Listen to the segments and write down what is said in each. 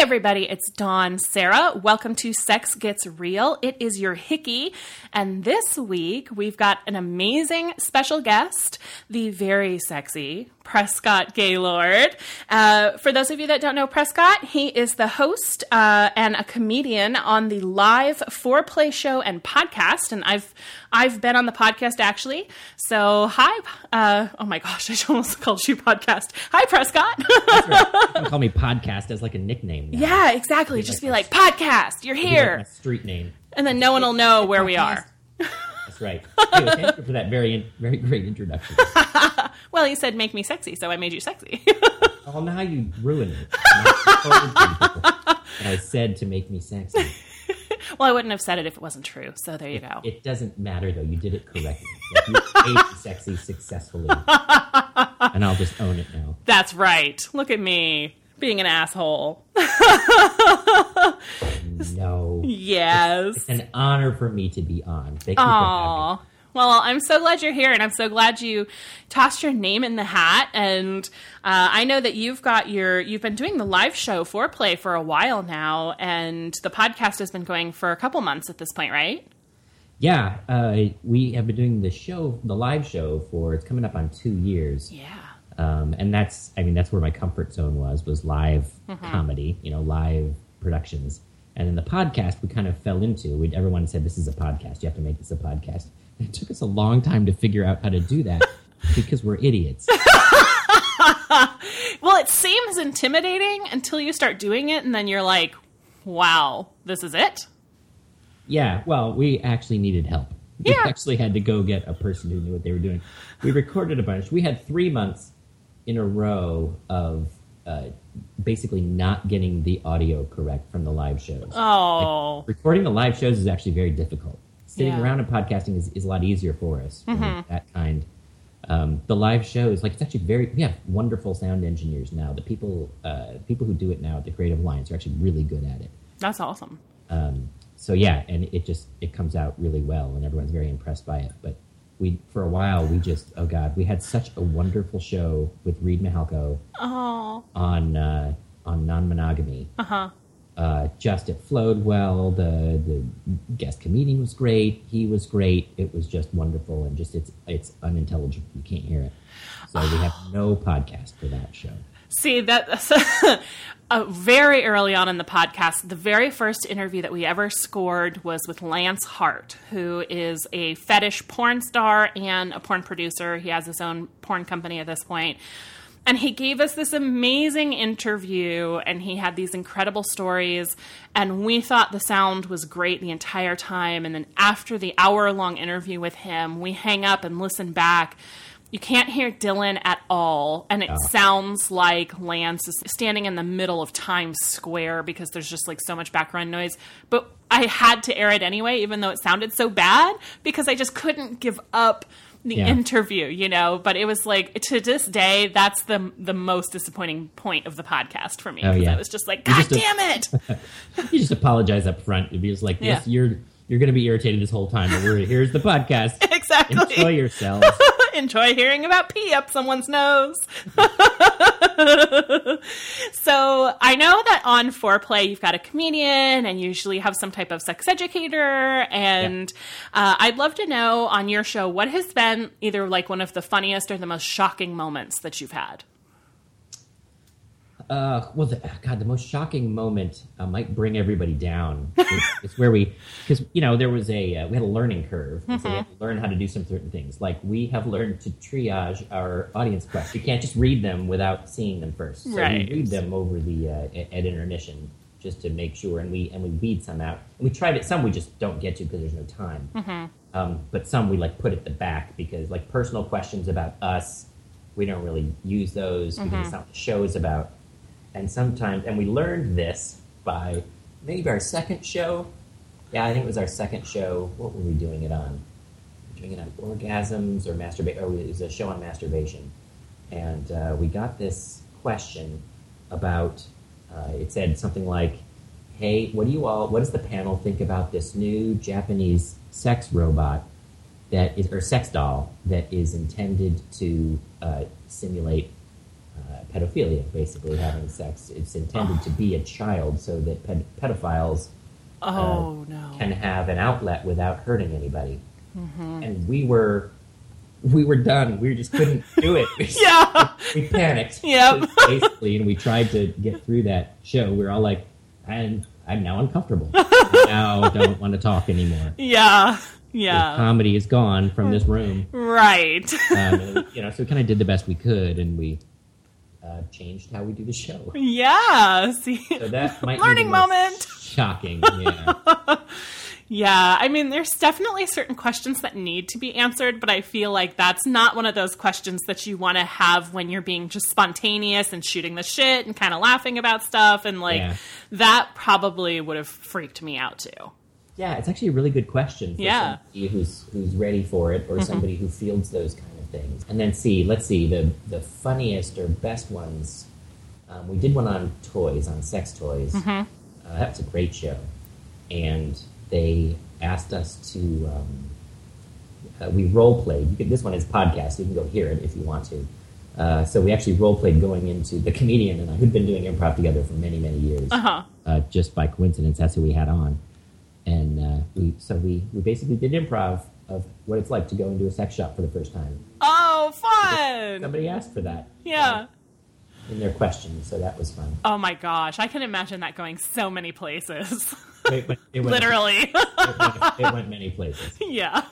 everybody, it's Dawn Sarah. Welcome to Sex Gets Real. It is your Hickey, and this week we've got an amazing special guest, the very sexy Prescott Gaylord. For those of you that don't know Prescott, he is the host and a comedian on the live foreplay show and podcast, and I've been on the podcast actually. So hi, oh my gosh, I almost called you podcast. Hi, Prescott. That's right. You can call me podcast as like a nickname now. Yeah, exactly. Just be like, podcast, you're here. Like my street name. And then no one will know where we are. That's right. Anyway, thank you for that very great introduction. Well, you said make me sexy, so I made you sexy. Oh, now you ruined it. And I said to make me sexy. Well, I wouldn't have said it if it wasn't true, so there you go. It doesn't matter, though. You did it correctly. Like, you made me sexy successfully. And I'll just own it now. That's right. Look at me being an asshole. No. Yes. It's an honor for me to be on. Thank you for having me. Well, I'm so glad you're here, and I'm so glad you tossed your name in the hat. And I know that you've been doing the live show Foreplay for a while now, and the podcast has been going for a couple months at this point, right? Yeah, we have been doing the live show it's coming up on 2 years. Yeah. And that's where my comfort zone was live comedy, live productions. And then the podcast we kind of fell into. Everyone said, this is a podcast. You have to make this a podcast. And it took us a long time to figure out how to do that because we're idiots. Well, it seems intimidating until you start doing it, and then you're like, wow, this is it? Yeah, well, we actually needed help. We actually had to go get a person who knew what they were doing. We recorded a bunch. We had 3 months in a row of basically not getting the audio correct from the live shows. Oh. Like, recording the live shows is actually very difficult. Sitting around and podcasting is a lot easier for us. That kind. The live shows, it's actually we have wonderful sound engineers now. The people who do it now at the Creative Alliance are actually really good at it. That's awesome. So yeah, and it comes out really well, and everyone's very impressed by it. But for a while, we had such a wonderful show with Reed Mihalko on non-monogamy. It flowed well. The guest comedian was great. He was great. It was just wonderful, and it's unintelligible. You can't hear it. So we have no podcast for that show. See, that's very early on in the podcast, the very first interview that we ever scored was with Lance Hart, who is a fetish porn star and a porn producer. He has his own porn company at this point. And he gave us this amazing interview, and he had these incredible stories, and we thought the sound was great the entire time. And then after the hour-long interview with him, we hang up and listen back. You can't hear Dylan at all, and it sounds like Lance is standing in the middle of Times Square because there's just so much background noise. But I had to air it anyway, even though it sounded so bad, because I just couldn't give up the interview, But it was to this day, that's the most disappointing point of the podcast for me. Because I was just like, God damn it! You just apologize up front. It'd be just like, yes, you're going to be irritated this whole time, but here's the podcast. Exactly. Enjoy yourselves. Enjoy hearing about pee up someone's nose. So I know that on Foreplay you've got a comedian and you usually have some type of sex educator. And I'd love to know on your show, what has been either one of the funniest or the most shocking moments that you've had? The most shocking moment might bring everybody down. It's where because there was we had a learning curve. So we had to learn how to do some certain things. We have learned to triage our audience questions. You can't just read them without seeing them first. So we read them over at intermission just to make sure, and we weed some out. And we tried it. Some we just don't get to because there's no time. But some we put at the back because personal questions about us, we don't really use those because it's not what the show is about. And sometimes, and we learned this by maybe our second show. Yeah, I think it was our second show. What were we doing it on? Doing it on orgasms or masturbation. Oh, it was a show on masturbation. And we got this question about, it said something like, hey, what does the panel think about this new Japanese sex robot or sex doll that is intended to simulate pedophilia, basically having sex. It's intended to be a child so that pedophiles can have an outlet without hurting anybody. Mm-hmm. And we were done. We just couldn't do it. We panicked. Yep. Basically, and we tried to get through that show. We were all like, I'm now uncomfortable. I now don't want to talk anymore. Yeah. The comedy is gone from this room. Right. So we kind of did the best we could, and we changed how we do the show. Yeah. See, so that might learning be the moment. Shocking. Yeah. Yeah, I mean, there's definitely certain questions that need to be answered, but I feel like that's not one of those questions that you want to have when you're being just spontaneous and shooting the shit and kind of laughing about stuff, and that probably would have freaked me out too. Yeah, it's actually a really good question for somebody who's ready for it, or somebody who fields those kind of things. And then let's see, the funniest or best ones. We did one on toys, on sex toys. That was a great show. And they asked us to, we role-played. This one is podcast, so you can go hear it if you want to. So we actually role-played going into, the comedian and I, who'd been doing improv together for many, many years. Just by coincidence, that's who we had on. And we basically did improv of what it's like to go into a sex shop for the first time. Oh, fun! Somebody asked for that. Yeah. In their questions, so that was fun. Oh my gosh, I can imagine that going so many places. It went, literally. It went many places. Yeah.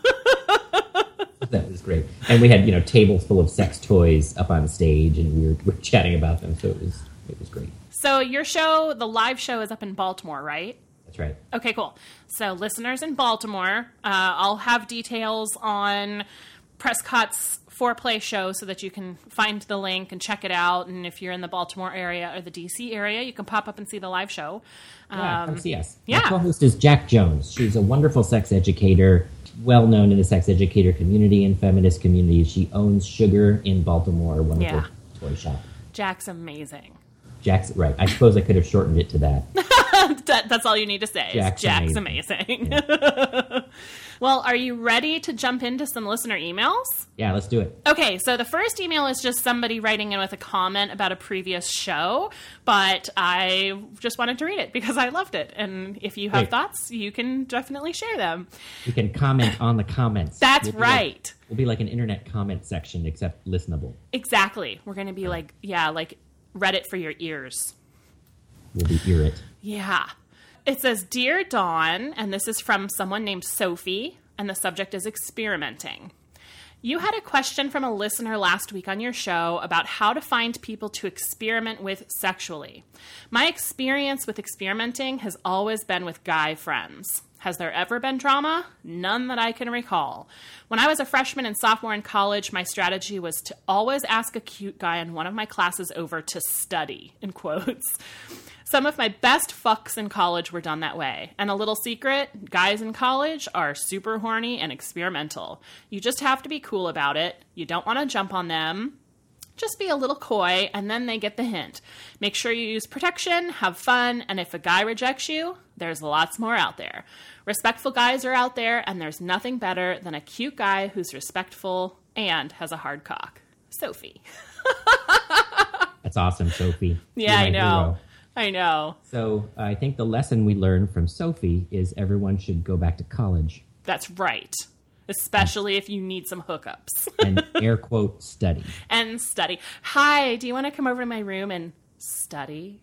That was great. And we had, tables full of sex toys up on stage, and we were chatting about them, so it was great. So your show, the live show, is up in Baltimore, right? That's right. Okay, cool. So listeners in Baltimore, I'll have details on Prescott's Foreplay show so that you can find the link and check it out. And if you're in the Baltimore area or the DC area, you can pop up and see the live show. Come see us. Yeah. My co-host is Jack Jones. She's a wonderful sex educator, well known in the sex educator community and feminist community. She owns Sugar in Baltimore, a wonderful toy shop. Jack's amazing. Jack's right. I suppose I could have shortened it to that. That's all you need to say. Jack's amazing. Yeah. Well, are you ready to jump into some listener emails? Yeah, let's do it. Okay, so the first email is just somebody writing in with a comment about a previous show, but I just wanted to read it because I loved it. And if you have thoughts, you can definitely share them. You can comment on the comments. That's right. We'll be like an internet comment section, except listenable. Exactly. We're going to be like Reddit for your ears. We'll be ear it. Yeah. It says, Dear Dawn, and this is from someone named Sophie, and the subject is experimenting. You had a question from a listener last week on your show about how to find people to experiment with sexually. My experience with experimenting has always been with guy friends. Has there ever been drama? None that I can recall. When I was a freshman and sophomore in college, my strategy was to always ask a cute guy in one of my classes over to study, in quotes. Some of my best fucks in college were done that way. And a little secret, guys in college are super horny and experimental. You just have to be cool about it. You don't want to jump on them. Just be a little coy, and then they get the hint. Make sure you use protection, have fun, and if a guy rejects you, there's lots more out there. Respectful guys are out there, and there's nothing better than a cute guy who's respectful and has a hard cock. Sophie. That's awesome, Sophie. Yeah, I know. Hero. I know. So I think the lesson we learned from Sophie is everyone should go back to college. That's right. Especially if you need some hookups. And air quote, study. And study. Hi, do you want to come over to my room and study?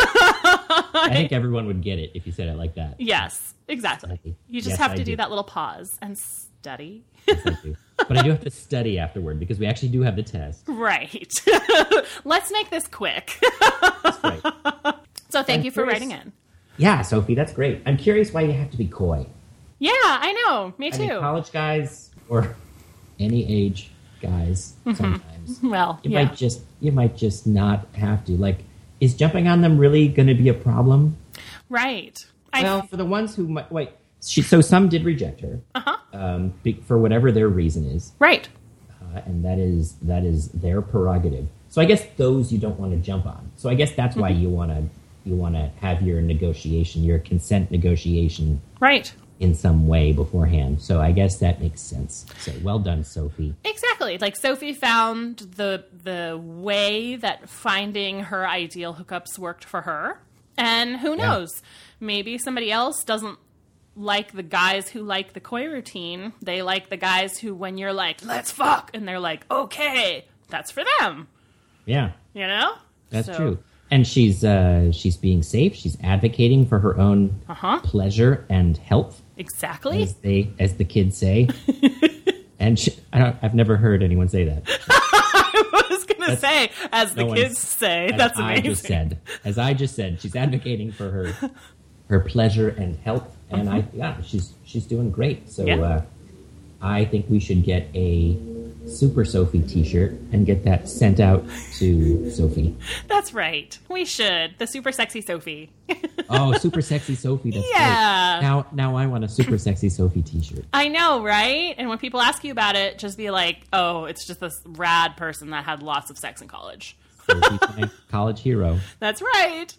I think everyone would get it if you said it like that. Yes, exactly. Study. You just have to do that little pause and study. Yes, I do. But I do have to study afterward because we actually do have the test. Right. Let's make this quick. That's right. So thank you for writing in. Yeah, Sophie, that's great. I'm curious why you have to be coy. Yeah, I know. Me too. I mean, college guys or any age guys sometimes. Well, you might just not have to. Like, is jumping on them really going to be a problem? Right. Well, for the ones who might wait. So some did reject her. For whatever their reason is. Right. And that is their prerogative. So I guess those you don't want to jump on. So I guess that's why you want to have your negotiation, your consent negotiation, right, in some way beforehand. So I guess that makes sense. So well done, Sophie. Exactly. Like Sophie found the way that finding her ideal hookups worked for her. And who knows? Maybe somebody else doesn't like the guys who like the koi routine. They like the guys who, when you're like, let's fuck, and they're like, okay, that's for them. Yeah. You know? That's true. And she's being safe. She's advocating for her own pleasure and health. Exactly. As the kids say. And I've never heard anyone say that. I was going to say, as the kids say. That's amazing. As I just said, she's advocating for her pleasure and health. And she's doing great. So I think we should get a Super Sophie t-shirt and get that sent out to Sophie. That's right. We should. The Super Sexy Sophie. Oh, Super Sexy Sophie. That's great. Now I want a Super Sexy Sophie t-shirt. I know, right? And when people ask you about it, just be like, oh, it's just this rad person that had lots of sex in college. Sophie's my college hero. That's right.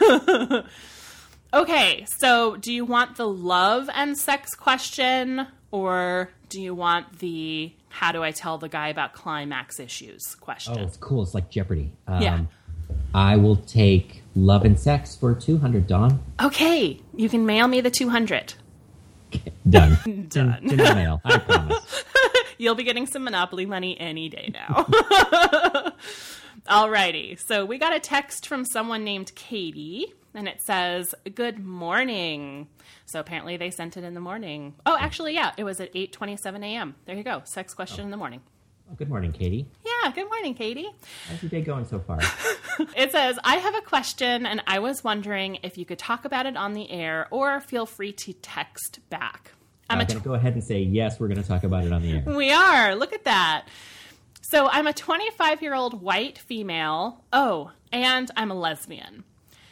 Okay, so do you want the love and sex question, or do you want the how do I tell the guy about climax issues question? Oh, it's cool. It's like Jeopardy. I will take love and sex for $200, Dawn. Okay, you can mail me the 200. Done. Done. In the mail, I promise. You'll be getting some Monopoly money any day now. Alrighty, so we got a text from someone named Katie, and it says, good morning. So apparently they sent it in the morning. Oh, actually, yeah, it was at 8:27 a.m. There you go, sex question in the morning. Oh, good morning, Katie. Yeah, good morning, Katie. How's your day going so far? It says, I have a question, and I was wondering if you could talk about it on the air, or feel free to text back. I'm going to go ahead and say, yes, we're going to talk about it on the air. We are. Look at that. So I'm a 25-year-old white female. Oh, and I'm a lesbian.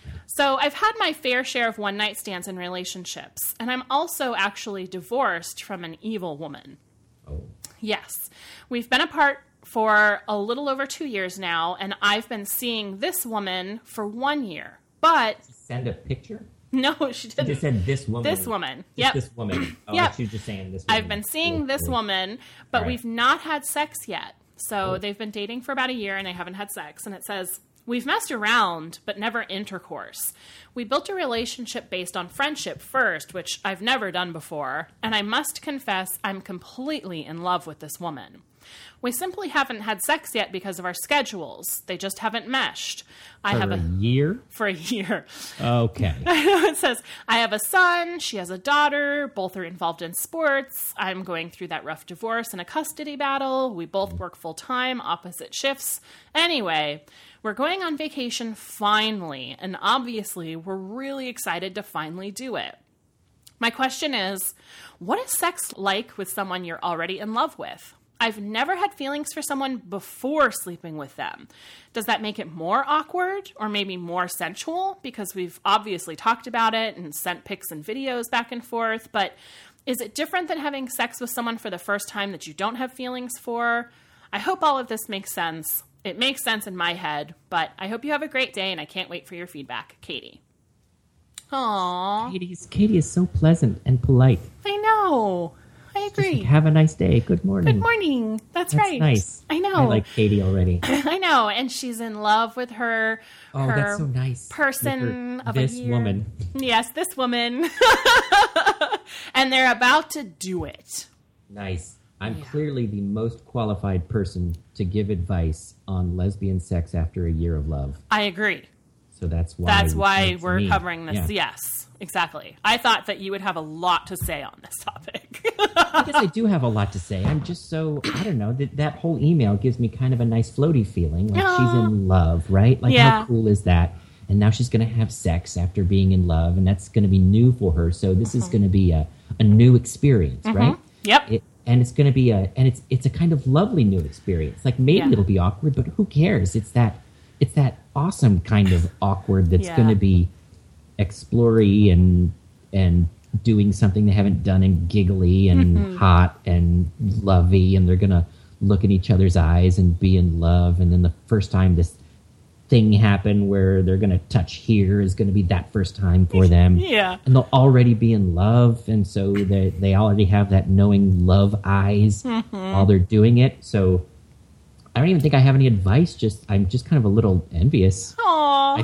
So I've had my fair share of one-night stands in relationships, and I'm also actually divorced from an evil woman. Oh. Yes. We've been apart for a little over 2 years now, and I've been seeing this woman for 1 year. But... Send a picture? No, she didn't. She just said this woman. This woman. Yep. This woman. Oh, yep. She was just saying this woman. I've been seeing this woman, but we've not had sex yet. So they've been dating for about a year, and they haven't had sex. And it says... We've messed around, but never intercourse. We built a relationship based on friendship first, which I've never done before, and I must confess I'm completely in love with this woman. We simply haven't had sex yet because of our schedules. They just haven't meshed. For a year? For a year. Okay. It says, I have a son, she has a daughter, both are involved in sports. I'm going through that rough divorce and a custody battle. We both work full-time, opposite shifts. Anyway... We're going on vacation finally, and obviously we're really excited to finally do it. My question is, what is sex like with someone you're already in love with? I've never had feelings for someone before sleeping with them. Does that make it more awkward or maybe more sensual? Because we've obviously talked about it and sent pics and videos back and forth, but is it different than having sex with someone for the first time that you don't have feelings for? I hope all of this makes sense. It makes sense in my head, but I hope you have a great day, and I can't wait for your feedback. Katie. Aww. Katie is so pleasant and polite. I know. I agree. Like, have a nice day. Good morning. Good morning. That's right. Nice. I know. I like Katie already. I know, and she's in love with her. Oh, that's so nice. Person of this a year. Woman. Yes, this woman. And they're about to do it. Nice. I'm clearly the most qualified person to give advice on lesbian sex after a year of love. I agree. So that's why we're covering this. Yeah. Yes, exactly. I thought that you would have a lot to say on this topic. I guess I do have a lot to say. I'm just so, I don't know, that whole email gives me kind of a nice floaty feeling. Like she's in love, right? Like how cool is that? And now she's going to have sex after being in love, and that's going to be new for her. So this is going to be a new experience, right? Yep. And it's going to be it's a kind of lovely new experience. Like maybe it'll be awkward, but who cares? It's that awesome kind of awkward that's going to be explory and doing something they haven't done and giggly and hot and lovey, and they're going to look in each other's eyes and be in love. And then the first time this thing happen where they're going to touch here is going to be that first time for them. Yeah. And they'll already be in love. And so they already have that knowing love eyes while they're doing it. So I don't even think I have any advice. I'm just kind of a little envious. Aww.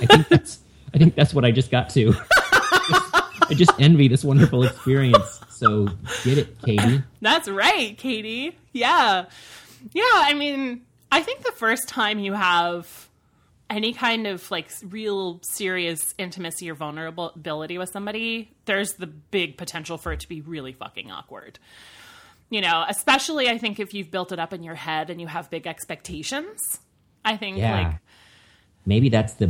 I think that's what I just got to. I just envy this wonderful experience. So get it, Katie. That's right, Katie. Yeah. Yeah, I mean, I think the first time you have any kind of like real serious intimacy or vulnerability with somebody, there's the big potential for it to be really fucking awkward. You know, especially I think if you've built it up in your head and you have big expectations. I think maybe that's the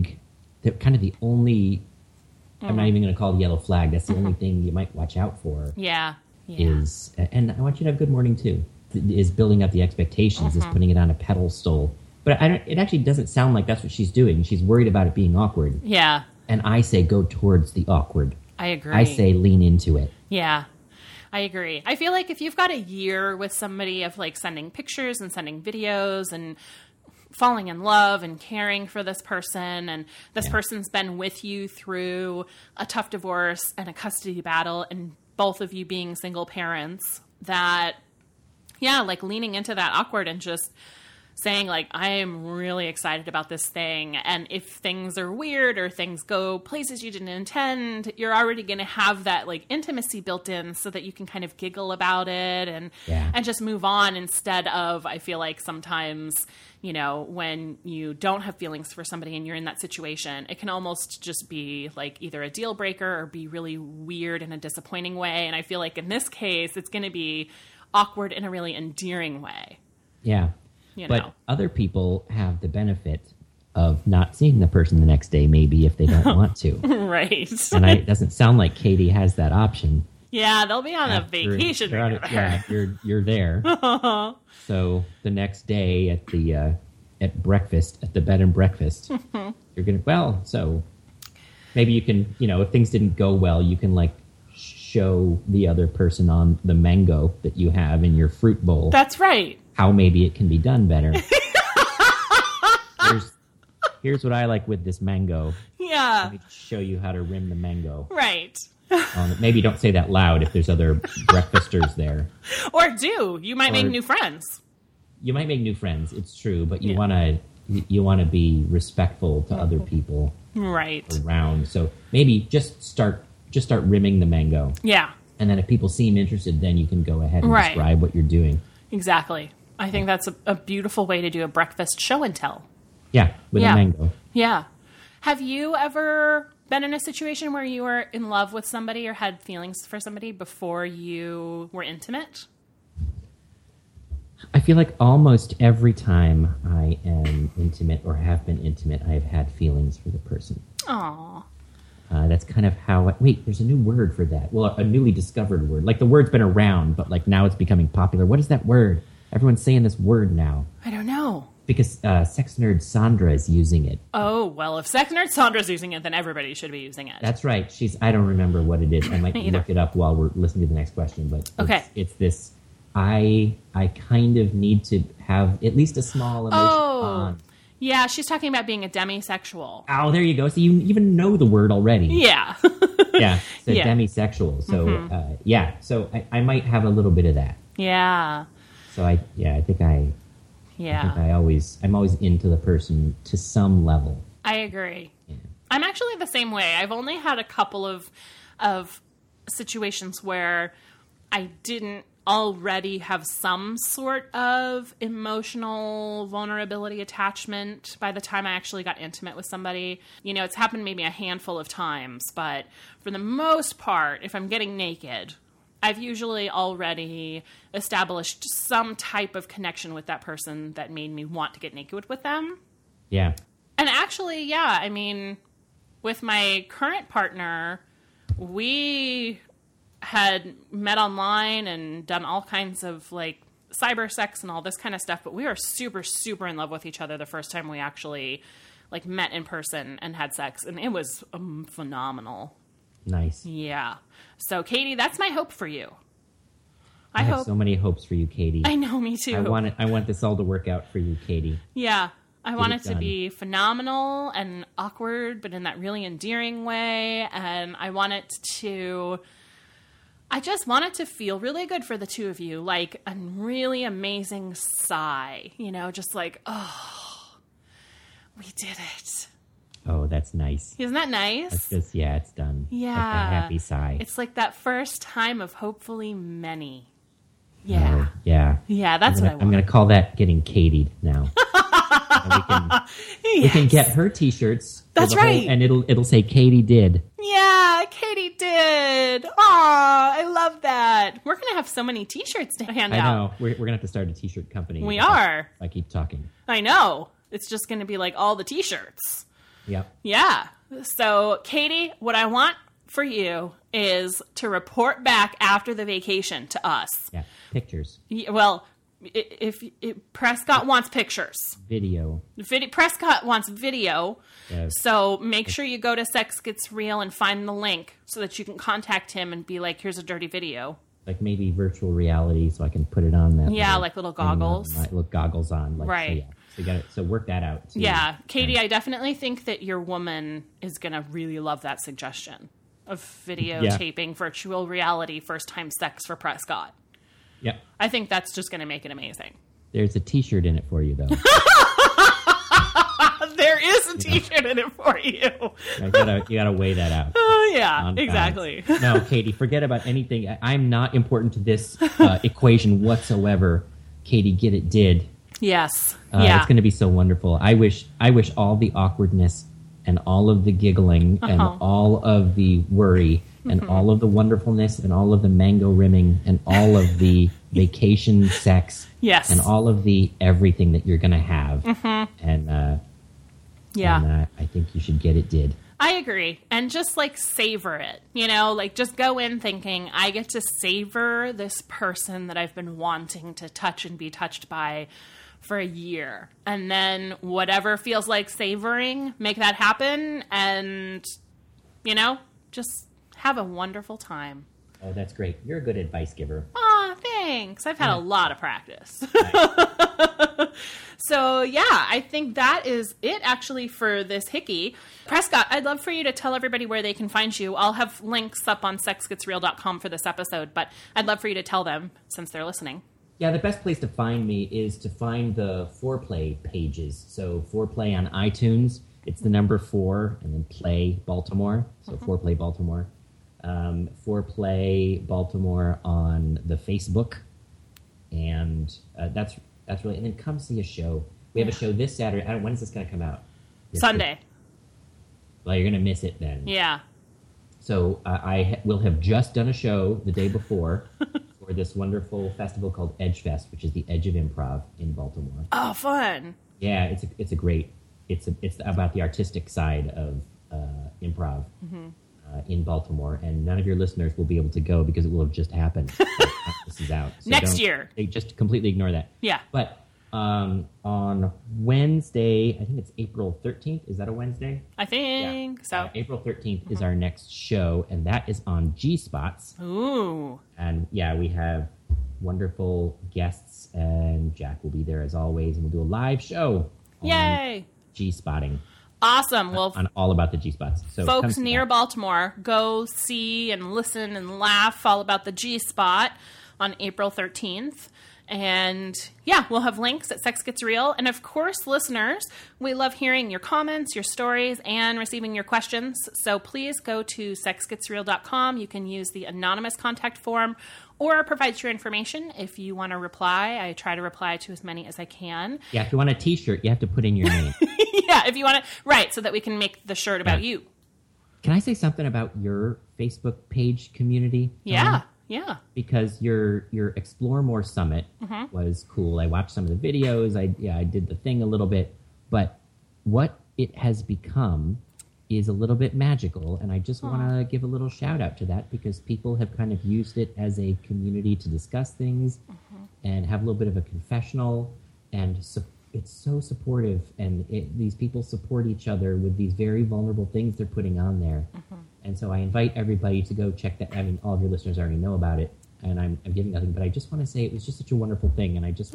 only, I'm not even going to call it yellow flag. That's the only thing you might watch out for. Yeah. Is, and I want you to have good morning too, is building up the expectations, is putting it on a pedestal. But it actually doesn't sound like that's what she's doing. She's worried about it being awkward. Yeah. And I say go towards the awkward. I agree. I say lean into it. Yeah. I agree. I feel like if you've got a year with somebody of like sending pictures and sending videos and falling in love and caring for this person, and this person's been with you through a tough divorce and a custody battle, and both of you being single parents, that, like leaning into that awkward and just saying like, I am really excited about this thing. And if things are weird or things go places you didn't intend, you're already going to have that like intimacy built in so that you can kind of giggle about it and just move on, instead of, I feel like sometimes, you know, when you don't have feelings for somebody and you're in that situation, it can almost just be like either a deal breaker or be really weird in a disappointing way. And I feel like in this case, it's going to be awkward in a really endearing way. Yeah. You but know. Other people have the benefit of not seeing the person the next day, maybe if they don't want to. Right. And it doesn't sound like Katie has that option. Yeah, they'll be on a vacation. You're there. So the next day at the at breakfast, at the bed and breakfast, you're gonna so maybe you can, you know, if things didn't go well, you can like show the other person on the mango that you have in your fruit bowl. That's right. How maybe it can be done better. Here's what I like with this mango. Yeah. Let me show you how to rim the mango. Right. Maybe don't say that loud if there's other breakfasters there. Or do. You might make new friends. You might make new friends. It's true, but you want to be respectful to other people right around. So maybe just start rimming the mango. Yeah. And then if people seem interested, then you can go ahead and describe what you're doing. Exactly. I think that's a beautiful way to do a breakfast show and tell. Yeah, with a mango. Yeah. Have you ever been in a situation where you were in love with somebody or had feelings for somebody before you were intimate? I feel like almost every time I am intimate or have been intimate, I have had feelings for the person. Aww. That's kind of how... there's a new word for that. Well, a newly discovered word. Like the word's been around, but like now it's becoming popular. What is that word? Everyone's saying this word now. I don't know. Because sex nerd Sandra is using it. Oh, well, if sex nerd Sandra's using it, then everybody should be using it. That's right. I don't remember what it is. I might look it up while we're listening to the next question. But it's this... I kind of need to have at least a small emotion on. Yeah, she's talking about being a demisexual. Oh, there you go. So you even know the word already. Yeah. Yeah, so demisexual. So, so I might have a little bit of that. Yeah. So I think I'm always into the person to some level. I agree. Yeah. I'm actually the same way. I've only had a couple of situations where I didn't already have some sort of emotional vulnerability attachment by the time I actually got intimate with somebody. You know, it's happened maybe a handful of times, but for the most part, if I'm getting naked, I've usually already established some type of connection with that person that made me want to get naked with them. Yeah. And actually, I mean, with my current partner, we had met online and done all kinds of like cyber sex and all this kind of stuff, but we were super, super in love with each other the first time we actually like met in person and had sex, and it was phenomenal. Nice. Yeah. So, Katie, that's my hope for you. I have so many hopes for you, Katie. I know, me too. I want this all to work out for you, Katie. Yeah. I want it to be phenomenal and awkward, but in that really endearing way. And I just want it to feel really good for the two of you, like a really amazing sigh, just like, oh, we did it. Oh, that's nice. Isn't that nice? It's just, it's done. Yeah. Like a happy sigh. It's like that first time of hopefully many. Yeah. Oh, yeah. Yeah, that's what I want. I'm going to call that getting Katie'd now. We can get her T-shirts. That's right. And it'll say Katie did. Yeah, Katie did. Aw, I love that. We're going to have so many T-shirts to hand out. I know. We're going to have to start a T-shirt company. We are. If I keep talking. I know. It's just going to be like all the T-shirts. Yep. Yeah. So, Katie, what I want for you is to report back after the vacation to us. Yeah, pictures. Well, if Prescott wants pictures. Video. Prescott wants video. Yes. So make sure you go to Sex Gets Real and find the link so that you can contact him and be like, here's a dirty video. Like maybe virtual reality so I can put it on that. Yeah, like little goggles. Goggles on. Like, right. So work that out. Too. Yeah. Katie, I definitely think that your woman is going to really love that suggestion of videotaping virtual reality first time sex for Prescott. Yeah. I think that's just going to make it amazing. There's a T-shirt in it for you, though. There is a T-shirt in it for you. You gotta weigh that out. Oh, yeah, exactly. No, Katie, forget about anything. I'm not important to this equation whatsoever. Katie, get it did. Yes. It's going to be so wonderful. I wish all the awkwardness and all of the giggling and all of the worry and all of the wonderfulness and all of the mango rimming and all of the vacation sex and all of the everything that you're going to have. And I think you should get it did. I agree. And just like savor it, like just go in thinking I get to savor this person that I've been wanting to touch and be touched by for a year. And then whatever feels like savoring, make that happen and, just have a wonderful time. Oh, that's great. You're a good advice giver. Aw, thanks. I've had a lot of practice. So, I think that is it actually for this hickey. Prescott, I'd love for you to tell everybody where they can find you. I'll have links up on sexgetsreal.com for this episode, but I'd love for you to tell them since they're listening. Yeah, the best place to find me is to find the Foreplay pages. So Foreplay on iTunes, it's the number 4 and then Play Baltimore. So Foreplay Baltimore. Foreplay Baltimore on the Facebook. And that's really, and then come see a show. We have a show this Saturday. When is this going to come out? Sunday. Well, you're going to miss it then. Yeah. So I will have just done a show the day before for this wonderful festival called Edge Fest, which is the Edge of Improv in Baltimore. Oh, fun! Yeah, it's about the artistic side of improv in Baltimore, and none of your listeners will be able to go because it will have just happened. This is out next year. They just completely ignore that. Yeah, but. On Wednesday, I think it's April 13th. Is that a Wednesday? I think so. April 13th is our next show, and that is on G-Spots. Ooh. And we have wonderful guests, and Jack will be there as always, and we'll do a live show on G-Spotting. Awesome. Well, on all about the G-Spots. So folks near Baltimore, go see and listen and laugh all about the G-Spot on April 13th. And we'll have links at Sex Gets Real. And of course, listeners, we love hearing your comments, your stories, and receiving your questions. So please go to sexgetsreal.com. You can use the anonymous contact form or provide your information if you want to reply. I try to reply to as many as I can. Yeah, if you want a T-shirt, you have to put in your name. If you want to. Right, so that we can make the shirt about you. Can I say something about your Facebook page community? Yeah. Because your Explore More Summit was cool. I watched some of the videos. I did the thing a little bit. But what it has become is a little bit magical. And I just want to give a little shout out to that because people have kind of used it as a community to discuss things and have a little bit of a confessional. And it's so supportive. And these people support each other with these very vulnerable things they're putting on there. And so I invite everybody to go check that. I mean, all of your listeners already know about it, and I'm giving nothing, but I just want to say it was just such a wonderful thing, and I just want to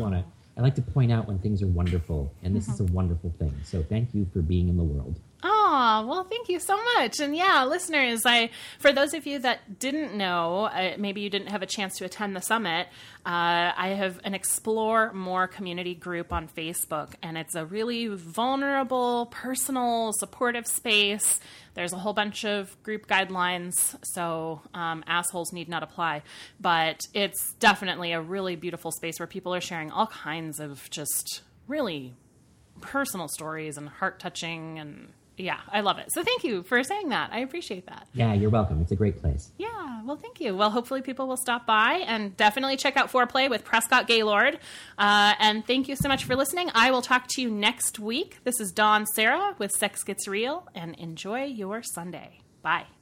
I like to point out when things are wonderful, and this is a wonderful thing. So thank you for being in the world. Oh, well, thank you so much. And yeah, listeners, for those of you that didn't know, maybe you didn't have a chance to attend the summit, I have an Explore More community group on Facebook, and it's a really vulnerable, personal, supportive space. There's a whole bunch of group guidelines, so assholes need not apply. But it's definitely a really beautiful space where people are sharing all kinds of just really personal stories and heart-touching, and yeah, I love it. So thank you for saying that. I appreciate that. Yeah, you're welcome. It's a great place. Yeah, well, thank you. Well, hopefully people will stop by, and definitely check out Foreplay with Prescott Gaylord. And thank you so much for listening. I will talk to you next week. This is Dawn Sarah with Sex Gets Real, and enjoy your Sunday. Bye.